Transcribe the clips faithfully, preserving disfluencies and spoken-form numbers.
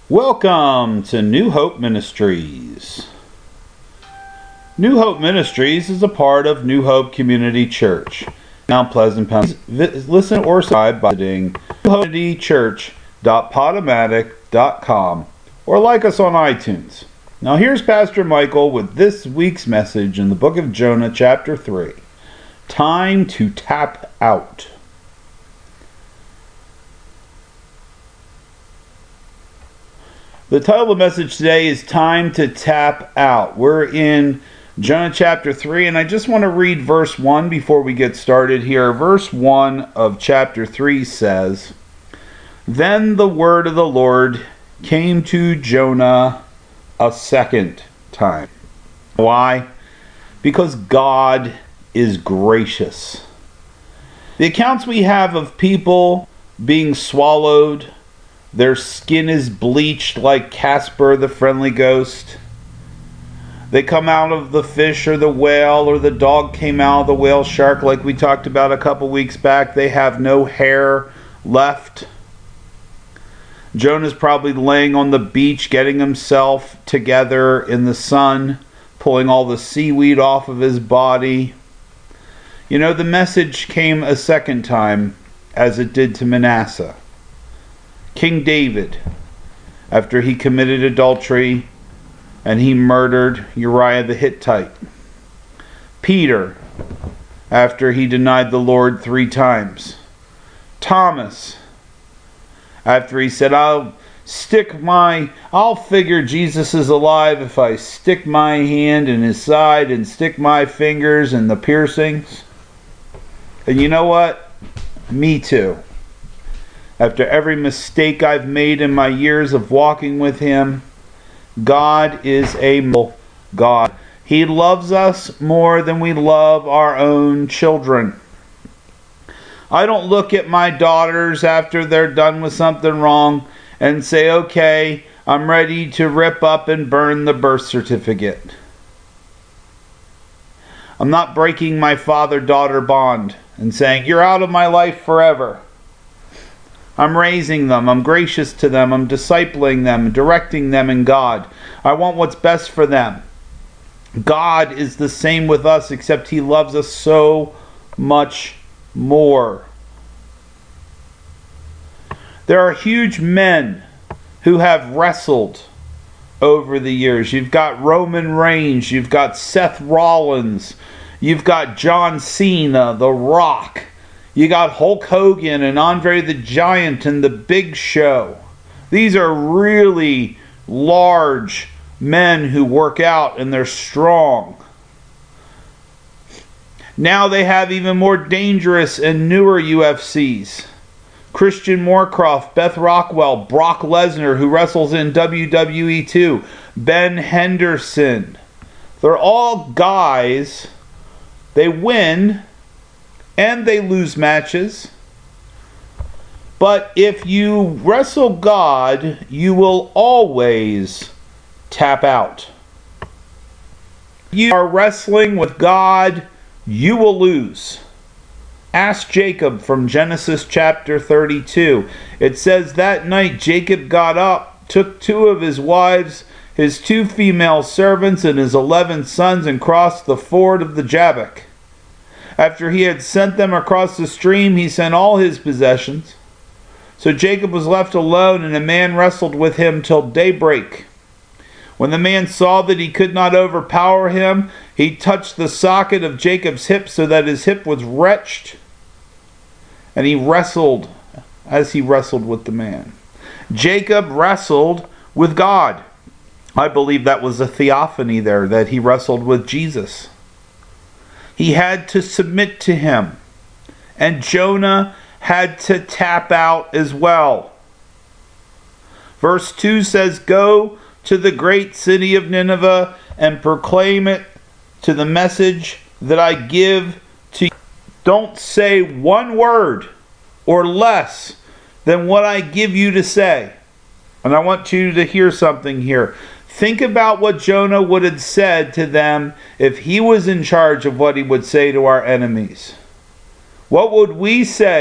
Welcome to New Hope Ministries. New Hope Ministries is a part of New Hope Community Church, Mount Pleasant, Pennsylvania. Listen or subscribe by visiting new hope community church dot podomatic dot com or like us on iTunes. Now here's Pastor Michael with this week's message in the book of Jonah, chapter three. Time to tap out. The title of the message today is Time to Tap Out. We're in Jonah chapter three, and I just want to read verse one before we get started here. Verse one of chapter three says, "Then the word of the Lord came to Jonah a second time." Why? Because God is gracious. The accounts we have of people being swallowed, their skin is bleached like Casper the Friendly Ghost. They come out of the fish or the whale, or the dog came out of the whale shark like we talked about a couple weeks back. They have no hair left. Jonah's probably laying on the beach getting himself together in the sun, pulling all the seaweed off of his body. You know, the message came a second time, as it did to Manasseh. King David, after he committed adultery and he murdered Uriah the Hittite. Peter, after he denied the Lord three times. Thomas, after he said, I'll stick my, I'll figure Jesus is alive if I stick my hand in his side and stick my fingers in the piercings. And you know what? Me too. After every mistake I've made in my years of walking with Him, God is a God. He loves us more than we love our own children. I don't look at my daughters after they're done with something wrong and say, okay, I'm ready to rip up and burn the birth certificate. I'm not breaking my father-daughter bond and saying, you're out of my life forever. I'm raising them. I'm gracious to them. I'm discipling them, directing them in God. I want what's best for them. God is the same with us, except He loves us so much more. There are huge men who have wrestled over the years. You've got Roman Reigns. You've got Seth Rollins. You've got John Cena, The Rock. You got Hulk Hogan and Andre the Giant and The Big Show. These are really large men who work out and they're strong. Now they have even more dangerous and newer U F Cs. Christian Moorcroft, Beth Rockwell, Brock Lesnar, who wrestles in W W E too, Ben Henderson. They're all guys. They win and they lose matches. But if you wrestle God, you will always tap out. If you are wrestling with God, you will lose. Ask Jacob from Genesis chapter thirty-two. It says, that night Jacob got up, took two of his wives, his two female servants, and his eleven sons, and crossed the ford of the Jabbok. After he had sent them across the stream, he sent all his possessions. So Jacob was left alone, and a man wrestled with him till daybreak. When the man saw that he could not overpower him, he touched the socket of Jacob's hip so that his hip was wrenched. And he wrestled as he wrestled with the man. Jacob wrestled with God. I believe that was a theophany there, that he wrestled with Jesus. He had to submit to him. And Jonah had to tap out as well. Verse two says, go to the great city of Nineveh and proclaim it to the message that I give to you. Don't say one word or less than what I give you to say. And I want you to hear something here. Think about what Jonah would have said to them if he was in charge of what he would say to our enemies. What would we say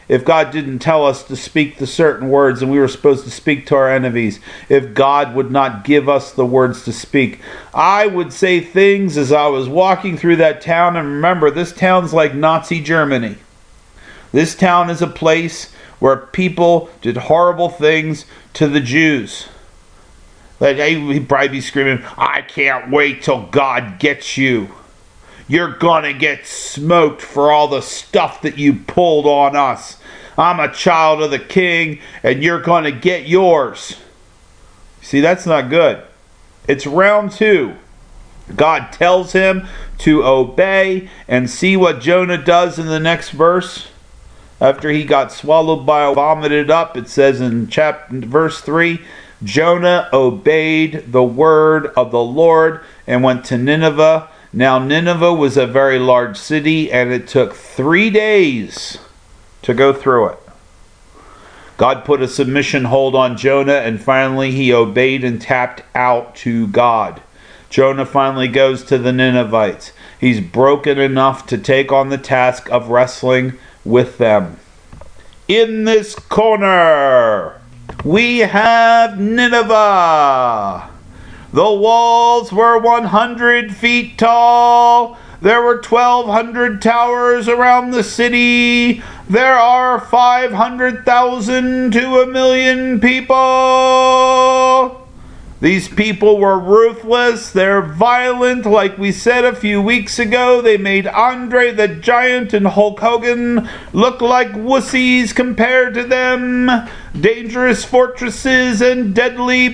if God didn't tell us to speak the certain words and we were supposed to speak to our enemies, if God would not give us the words to speak. I would say things as I was walking through that town, and remember, this town's like Nazi Germany. This town is a place where people did horrible things to the Jews. Like, he'd probably be screaming, I can't wait till God gets you. You're gonna get smoked for all the stuff that you pulled on us. I'm a child of the king, and you're gonna get yours. See, that's not good. It's round two. God tells him to obey, and see what Jonah does in the next verse. After he got swallowed by a vomited up, it says in chapter verse three, Jonah obeyed the word of the Lord and went to Nineveh. Now Nineveh was a very large city, and it took three days to go through it. God put a submission hold on Jonah, and finally he obeyed and tapped out to God. Jonah finally goes to the Ninevites. He's broken enough to take on the task of wrestling with them. In this corner, we have Nineveh. The walls were one hundred feet tall. There were twelve hundred towers around the city. There are five hundred thousand to a million people. These people were ruthless. They're violent. Like we said a few weeks ago, they made Andre the Giant and Hulk Hogan look like wussies compared to them. Dangerous fortresses and deadly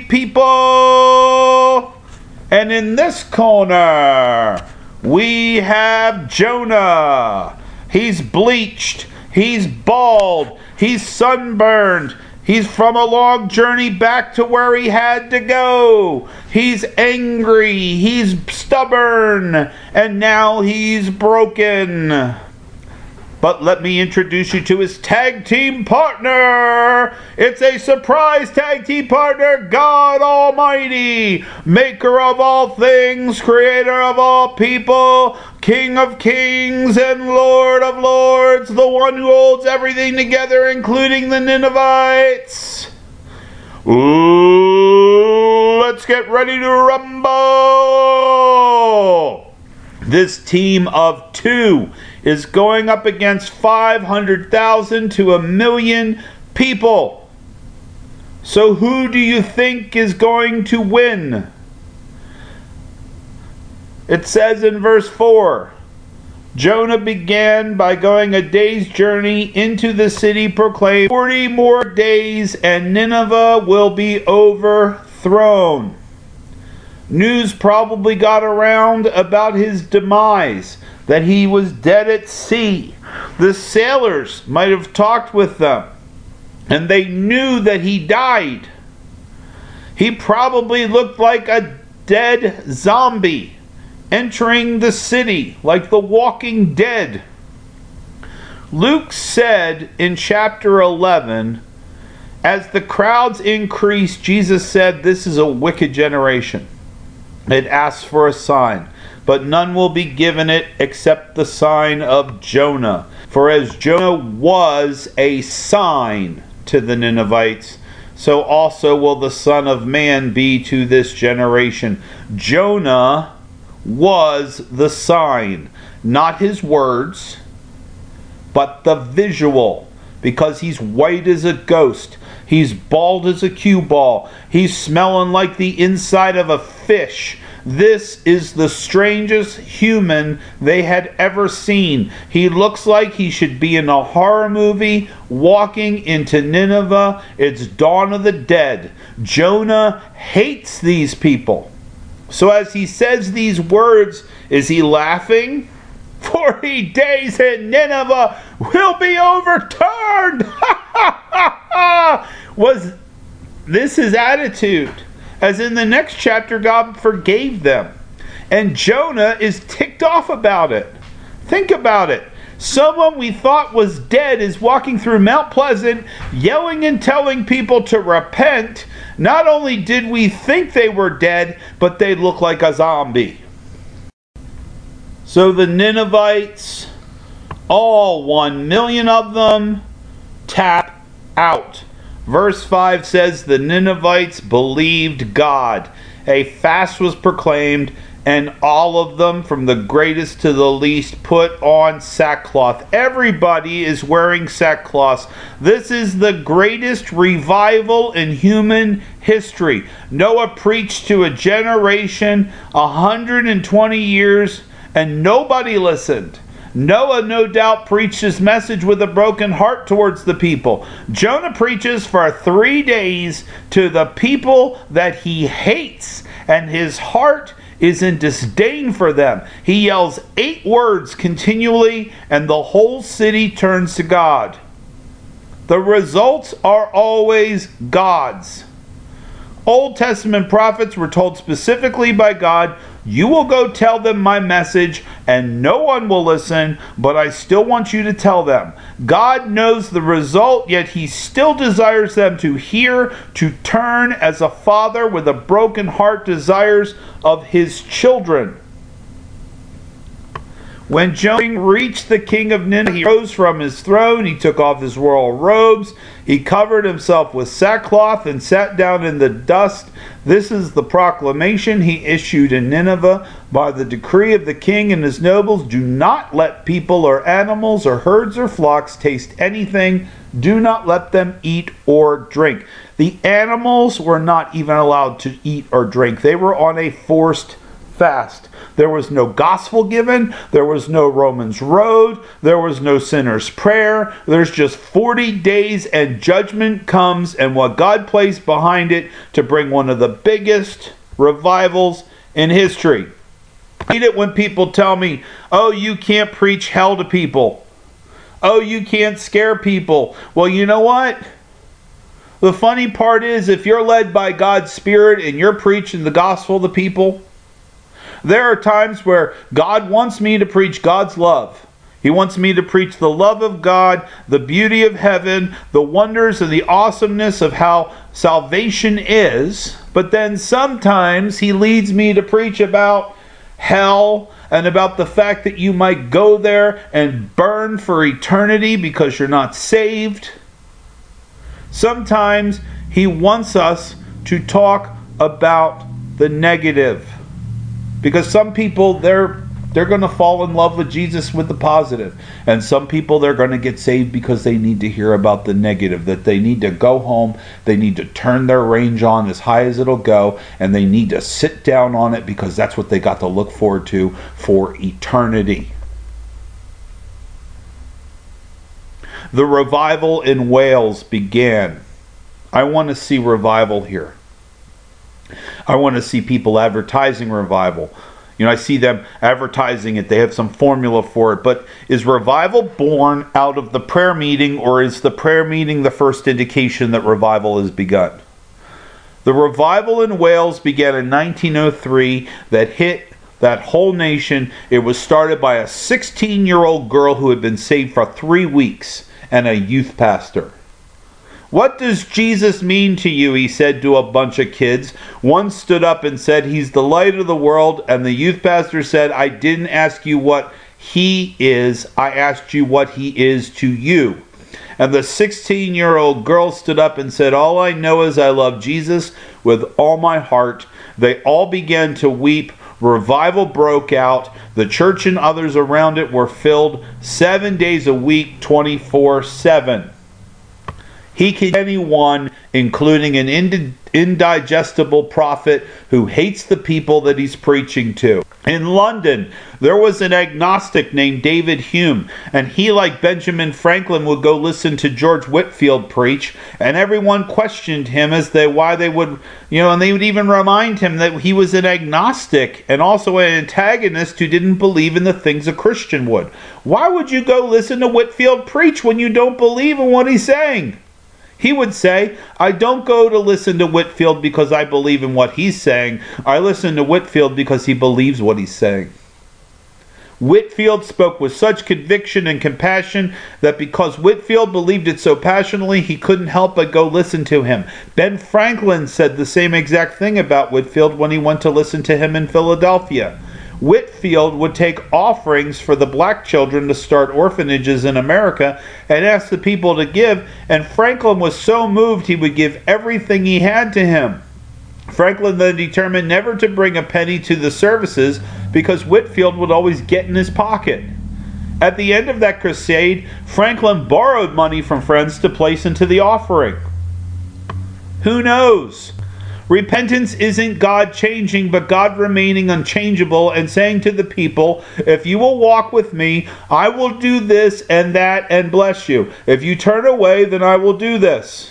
people. And in this corner, we have Jonah. He's bleached. He's bald. He's sunburned. He's from a long journey back to where he had to go. He's angry. He's stubborn. And now he's broken. But let me introduce you to his tag team partner. It's a surprise tag team partner, God Almighty, maker of all things, creator of all people, King of kings and Lord of lords, the one who holds everything together, including the Ninevites. Ooh, let's get ready to rumble. This team of two is going up against five hundred thousand to a million people. So who do you think is going to win? It says in verse four, Jonah began by going a day's journey into the city, proclaimed, forty more days and Nineveh will be overthrown. News probably got around about his demise, that he was dead at sea. The sailors might have talked with them, and they knew that he died. He probably looked like a dead zombie entering the city, like the Walking Dead. Luke said in chapter eleven, as the crowds increased, Jesus said, this is a wicked generation. It asks for a sign, but none will be given it except the sign of Jonah. For as Jonah was a sign to the Ninevites, so also will the Son of Man be to this generation. Jonah was the sign, not his words, but the visual, because he's white as a ghost. He's bald as a cue ball. He's smelling like the inside of a fish. This is the strangest human they had ever seen. He looks like he should be in a horror movie walking into Nineveh. It's Dawn of the Dead. Jonah hates these people. So as he says these words, is he laughing? Forty days in Nineveh will be overturned. Was this his attitude? As in the next chapter, God forgave them. And Jonah is ticked off about it. Think about it. Someone we thought was dead is walking through Mount Pleasant, yelling and telling people to repent. Not only did we think they were dead, but they look like a zombie. So the Ninevites, all one million of them, tap out. Verse five says, the Ninevites believed God. A fast was proclaimed, and all of them, from the greatest to the least, put on sackcloth. Everybody is wearing sackcloth. This is the greatest revival in human history. Noah preached to a generation one hundred twenty years, and nobody listened. Noah, no doubt, preached his message with a broken heart towards the people. Jonah preaches for three days to the people that he hates, and his heart is in disdain for them. He yells eight words continually, and the whole city turns to God. The results are always God's. Old Testament prophets were told specifically by God, you will go tell them my message, and no one will listen, but I still want you to tell them. God knows the result, yet he still desires them to hear, to turn, as a father with a broken heart desires of his children. When Jonah reached the king of Nineveh, he rose from his throne, he took off his royal robes, he covered himself with sackcloth and sat down in the dust. This is the proclamation he issued in Nineveh by the decree of the king and his nobles. Do not let people or animals or herds or flocks taste anything. Do not let them eat or drink. The animals were not even allowed to eat or drink. They were on a forced fast. There was no gospel given. There was no Romans road. There was no sinner's prayer. There's just forty days and judgment comes, and what God placed behind it to bring one of the biggest revivals in history. I hate it when people tell me, oh, you can't preach hell to people. Oh, you can't scare people. Well, you know what? The funny part is, if you're led by God's Spirit and you're preaching the gospel to people, there are times where God wants me to preach God's love. He wants me to preach the love of God, the beauty of heaven, the wonders and the awesomeness of how salvation is. But then sometimes he leads me to preach about hell and about the fact that you might go there and burn for eternity because you're not saved. Sometimes he wants us to talk about the negative. Because some people, they're they're going to fall in love with Jesus with the positive. And some people, they're going to get saved because they need to hear about the negative. That they need to go home, they need to turn their range on as high as it'll go, and they need to sit down on it because that's what they got to look forward to for eternity. The revival in Wales began. I want to see revival here. I want to see people advertising revival. You know, I see them advertising it. They have some formula for it. But is revival born out of the prayer meeting, or is the prayer meeting the first indication that revival has begun? The revival in Wales began in nineteen oh three that hit that whole nation. It was started by a sixteen-year-old girl who had been saved for three weeks and a youth pastor. What does Jesus mean to you? He said to a bunch of kids. One stood up and said, he's the light of the world. And the youth pastor said, I didn't ask you what he is. I asked you what he is to you. And the sixteen-year-old girl stood up and said, all I know is I love Jesus with all my heart. They all began to weep. Revival broke out. The church and others around it were filled seven days a week, twenty-four seven. He can anyone, including an ind- indigestible prophet who hates the people that he's preaching to. In London, there was an agnostic named David Hume, and he, like Benjamin Franklin, would go listen to George Whitefield preach, and everyone questioned him as to why they would, you know, and they would even remind him that he was an agnostic and also an antagonist who didn't believe in the things a Christian would. Why would you go listen to Whitefield preach when you don't believe in what he's saying? He would say, I don't go to listen to Whitefield because I believe in what he's saying. I listen to Whitefield because he believes what he's saying. Whitefield spoke with such conviction and compassion that because Whitefield believed it so passionately, he couldn't help but go listen to him. Ben Franklin said the same exact thing about Whitefield when he went to listen to him in Philadelphia. Whitfield would take offerings for the black children to start orphanages in America and ask the people to give, and Franklin was so moved he would give everything he had to him. Franklin then determined never to bring a penny to the services because Whitfield would always get in his pocket. At the end of that crusade, Franklin borrowed money from friends to place into the offering. Who knows? Repentance isn't God changing, but God remaining unchangeable and saying to the people, if you will walk with me, I will do this and that and bless you. If you turn away, then I will do this.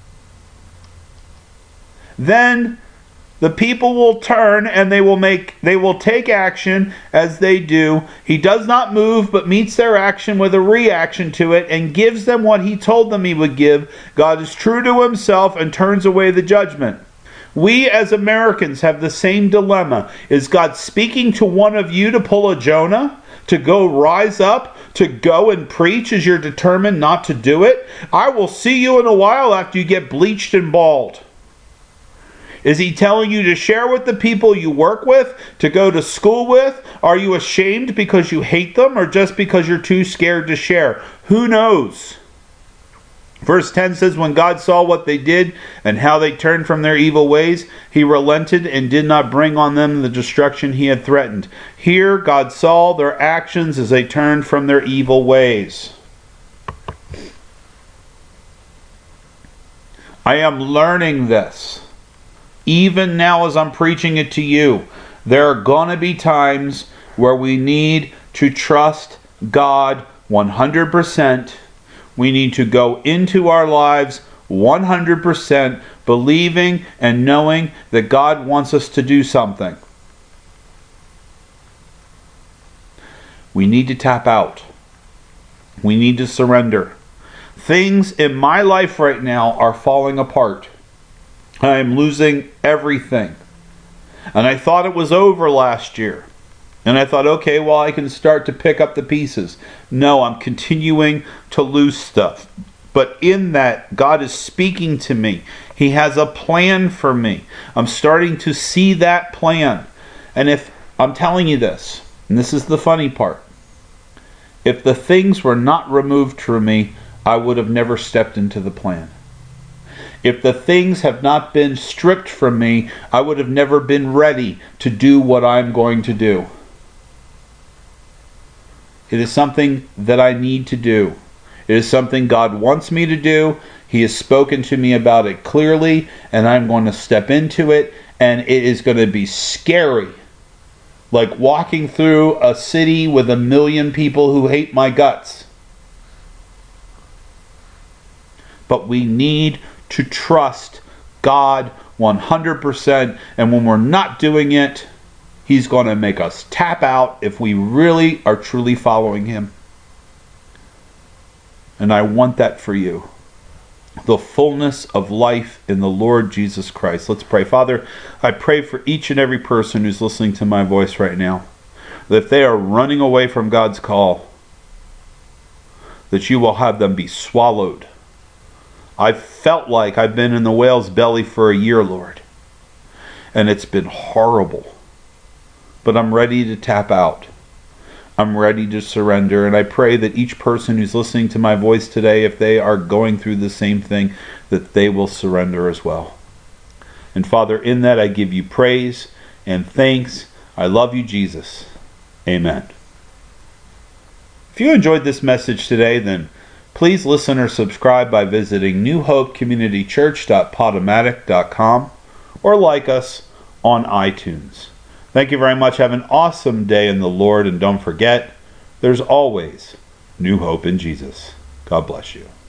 Then the people will turn and they will make they will take action as they do. He does not move, but meets their action with a reaction to it and gives them what he told them he would give. God is true to himself and turns away the judgment. We as Americans have the same dilemma. Is God speaking to one of you to pull a Jonah? To go rise up? To go and preach as you're determined not to do it? I will see you in a while after you get bleached and bald. Is he telling you to share with the people you work with? To go to school with? Are you ashamed because you hate them or just because you're too scared to share? Who knows? Verse ten says, when God saw what they did and how they turned from their evil ways, he relented and did not bring on them the destruction he had threatened. Here God saw their actions as they turned from their evil ways. I am learning this. Even now as I'm preaching it to you, there are going to be times where we need to trust God one hundred percent. We need to go into our lives one hundred percent believing and knowing that God wants us to do something. We need to tap out. We need to surrender. Things in my life right now are falling apart. I am losing everything. And I thought it was over last year. And I thought, okay, well, I can start to pick up the pieces. No, I'm continuing to lose stuff. But in that, God is speaking to me. He has a plan for me. I'm starting to see that plan. And if, I'm telling you this, and this is the funny part, if the things were not removed from me, I would have never stepped into the plan. If the things have not been stripped from me, I would have never been ready to do what I'm going to do. It is something that I need to do. It is something God wants me to do. He has spoken to me about it clearly, and I'm going to step into it, and it is going to be scary. Like walking through a city with a million people who hate my guts. But we need to trust God one hundred percent, and when we're not doing it, He's going to make us tap out if we really are truly following Him. And I want that for you. The fullness of life in the Lord Jesus Christ. Let's pray. Father, I pray for each and every person who's listening to my voice right now, that if they are running away from God's call, that you will have them be swallowed. I've felt like I've been in the whale's belly for a year, Lord. And it's been horrible. But I'm ready to tap out. I'm ready to surrender. And I pray that each person who's listening to my voice today, if they are going through the same thing, that they will surrender as well. And Father, in that I give you praise and thanks. I love you, Jesus. Amen. If you enjoyed this message today, then please listen or subscribe by visiting new hope community church dot podomatic dot com or like us on iTunes. Thank you very much. Have an awesome day in the Lord, and don't forget, there's always new hope in Jesus. God bless you.